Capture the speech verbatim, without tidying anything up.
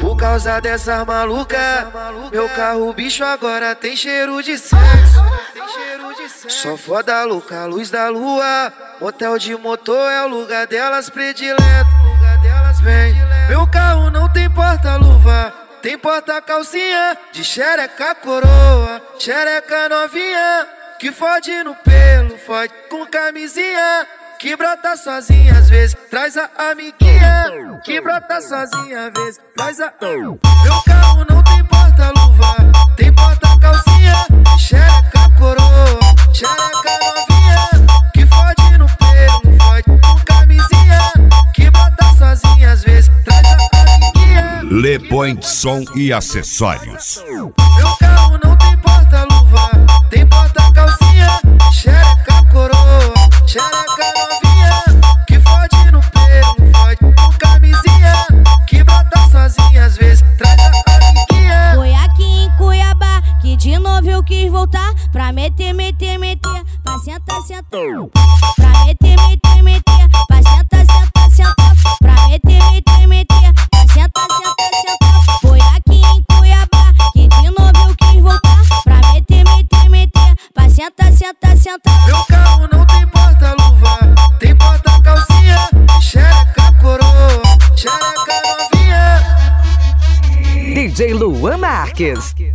Por causa dessa maluca, meu carro bicho agora tem cheiro de sexo. Só foda louca, luz da lua. Motel de motor é o lugar delas predileto. Vem, meu carro não tem porta-luva, tem porta-calcinha de xereca coroa, xereca novinha, que fode no pelo, fode com camisinha, que brota sozinha às vezes, traz a amiguinha, que brota sozinha às vezes, traz a... Meu carro não tem porta-luva, tem porta-calcinha de xereca coroa, xereca novinha, que fode no pelo, fode com camisinha, que brota sozinha às vezes, traz a amiguinha. Le Point Som e Acessórios. Meu carro não tem porta-luva, tem porta-calcinha, xereca coroa, xereca novinha, que fode no pelo, fode com camisinha, que brota sozinha às vezes, traz a amiguinha. Foi aqui em Cuiabá que de novo eu quis voltar pra meter, meter, meter, pra sentar, sentar, pra meter, meter, meter, pra sentar, sentar, sentar, pra meter, meter, meter, pra sentar, sentar, sentar. Foi aqui em Cuiabá que de novo eu quis voltar pra meter, meter, meter, pra sentar, sentar, sentar. Meu carro não tem porta-luva, tem porta-calcinha, xereca coroa, xereca novinha. D J Luan Marques.